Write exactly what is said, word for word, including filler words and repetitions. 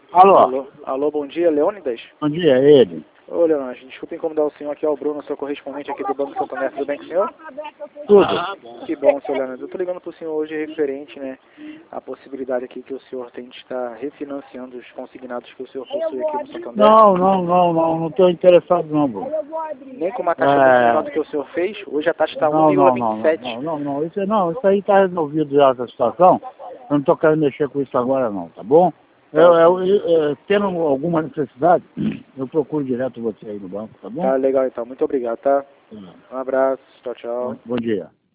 Alô? Alô, alô, bom dia, Leônidas? Bom dia, é ele. Ô, Leônidas, desculpa incomodar o senhor, aqui é o Bruno, seu correspondente aqui do Banco Santander, tudo bem com o senhor? Tudo. Que bom, senhor Leônidas. Eu tô ligando pro senhor hoje referente, né, à possibilidade aqui que o senhor tem de estar refinanciando os consignados que o senhor possui aqui no Santander. Não, não, não, não, não estou interessado não, Bruno. Nem com uma taxa É... muito menor do que o senhor fez, hoje a taxa está Não, não, não, não, um vírgula vinte e sete. não, não, não, isso, não, isso aí está resolvido já essa situação. Eu não estou querendo mexer com isso agora não, tá bom? Eu, eu, eu, eu, tendo alguma necessidade, eu procuro direto você aí no banco, tá bom? Tá legal então, muito obrigado, tá? Tá. Um abraço, tchau, Bom, tchau. bom dia.